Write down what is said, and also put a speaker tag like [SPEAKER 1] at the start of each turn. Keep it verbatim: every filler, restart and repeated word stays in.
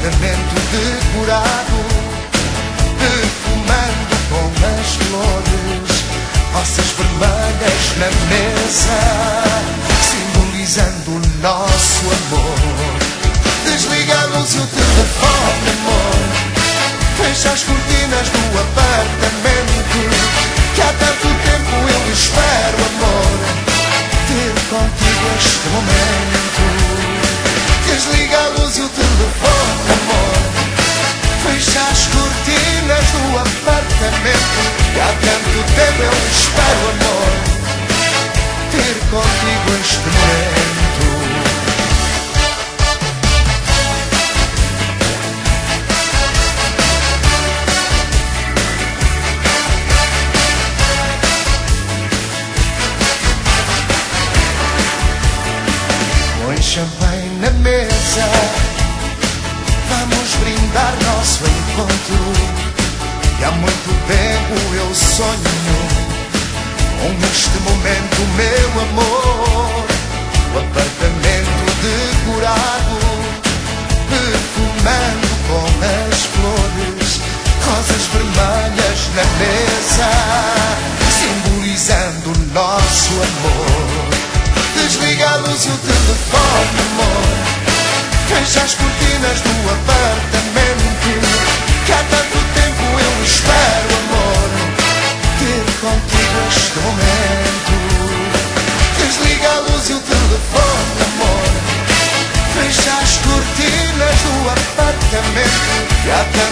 [SPEAKER 1] apartamento decorado, perfumando com as flores, rosas vermelhas na mesa, simbolizando o nosso amor. Desliga a luz e o telefone, amor, fecha as cortinas do apartamento, que há tanto tempo eu espero, amor, ter contigo este momento. Desliga a luz e o telefone, amor, fecha as cortinas do apartamento, que há tanto tempo eu espero, amor, ter contigo este momento. Põe champanhe na mesa, vamos brindar nosso encontro. E há muito tempo eu sonho com este momento, meu amor. O apartamento decorado, perfumando com as flores, rosas vermelhas na mesa, simbolizando o nosso amor. Desliga a luz e o telefone, amor, fecha as cortinas do apartamento, que há tanto tempo eu espero, amor, ter contigo este momento. Desliga a luz e o telefone, amor, fecha as cortinas do apartamento, que há tanto